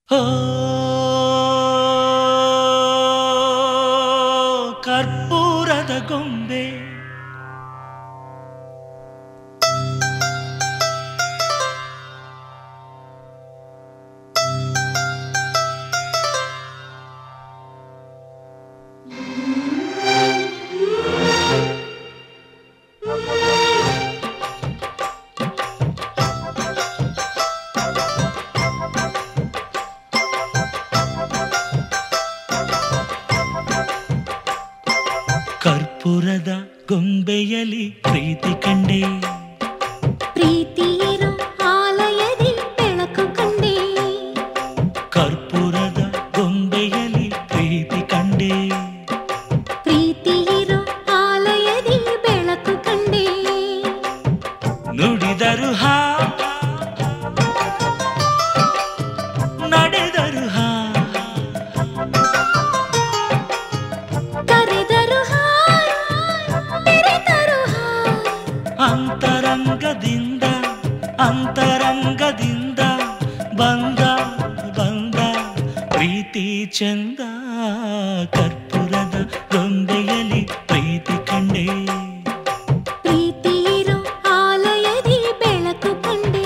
ಓ ಕರ್ಪೂರದ ಗೊಂಬೆ ಕರ್ಪೂರದ ಗೊಂಬೆಯಲಿ ಪ್ರೀತಿ ಕಂಡೆ, ಪ್ರೀತಿಯಿರೋ ಆಲಯದಿ ಬೆಳಕು ಕಂಡೆ. ಕರ್ಪೂರದ ಗೊಂಬೆಯಲಿ ಪ್ರೀತಿ ಕಂಡೆ, ಪ್ರೀತಿಯಿರೋ ಆಲಯದಿ ಬೆಳಕು ಕಂಡೆ. ನುಡಿದರು ಹಾ ನಡೆದರು ಹಾ ಕರೆದರು ಬೆರೆತರು ಅಂತರಂಗದಿಂದ ಅಂತರಂಗದಿಂದ ಬಂದ ಬಂದ ಪ್ರೀತಿ ಚಂದ. ಕರ್ಪೂರದ ಗೊಂಬೆಯಲಿ ಪ್ರೀತಿ ಕಂಡೆ, ಪ್ರೀತಿಯಿರೋ ಆಲಯದಿ ಬೆಳಕು ಕಂಡೆ.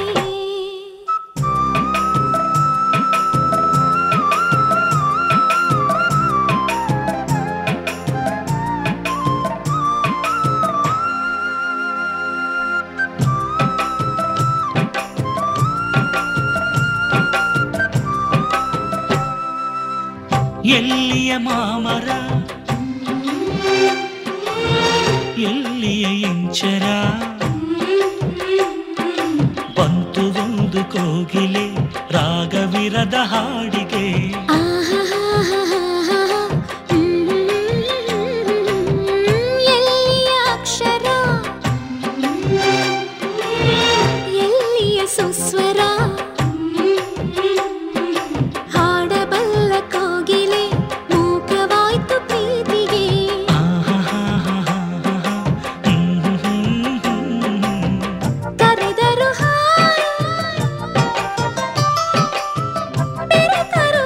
ಎಲ್ಲಿಯ ಮಾಮರ ಎಲ್ಲಿಯ ಇಂಚರ, ಬಂತು ಒಂದು ಕೋಗಿಲೆ ರಾಗವಿರದ ಹಾಡಿಗೆ. ಎಲ್ಲಿಯ ಅಕ್ಷರ ಎಲ್ಲಿಯ ಸುಸ್ವರ, ಹಾಡಬಲ್ಲ ಕೋಗಿಲೆ ಮೂಕವಾಯ್ತು ಪ್ರೀತಿಗೆ. ಕರೆದರು ಬೆರೆತರು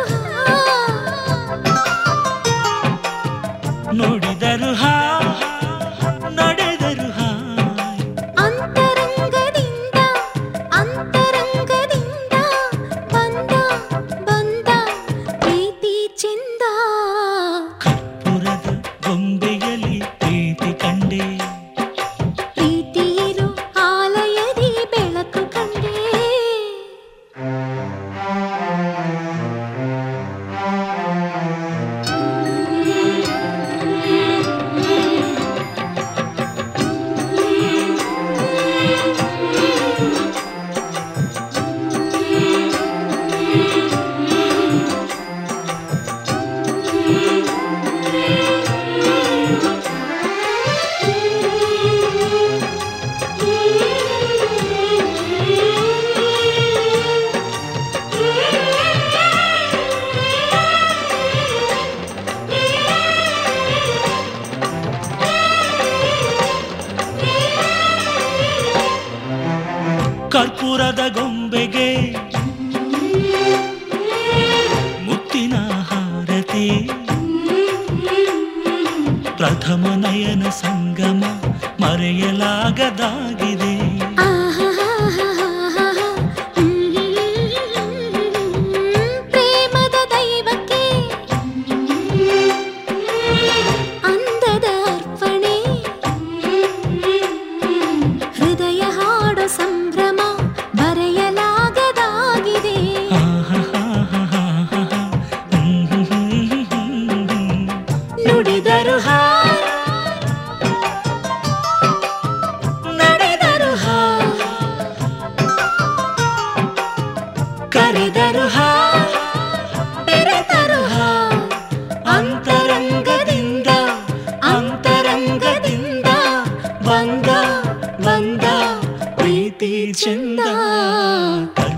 ನುಡಿದರು ಹಾ ನಡೆದರು ಹಾ ಅಂತರಂಗದಿಂದ ಅಂತರಂಗದಿಂದ ಬಂದ ಬಂದ ಪ್ರೀತಿ ಚೆಂದ. ಕರ್ಪೂರದ ಗೊಂಬೆಯಲಿ ಪ್ರೀತಿ ಕಂಡೆ, ಪ್ರೀತಿಯಿರೋ ಆಲಯದಿ ಬೆಳಕು ಕಂಡೆ. ಕರ್ಪೂರದ ಗೊಂಬೆಗೆ ಮುತ್ತಿನ ಹಾರತಿ, ಪ್ರಥಮ ನಯನ ಸಂಗಮ ಮರೆಯಲಾಗದಾಗಿದೆ. ಪ್ರೇಮದ ದೈವಕ್ಕೆ ಅಂದದ ಅರ್ಪಣೆ, ಹೃದಯ ಹಾಡೋ ಸಂಭ್ರಮ ಬರೆಯಲಾಗದಾಗಿದೆ. ನುಡಿದರು ಹಾ ನಡೆದರು ಹಾ ಕರೆದರು ಹಾ ಬೆರೆತರು ಹಾ ಅಂತರಂಗದಿಂದ ಅಂತರಂಗದಿಂದ ಬಂದ ಬಂದ ಪ್ರೀತಿ ಚಂದ.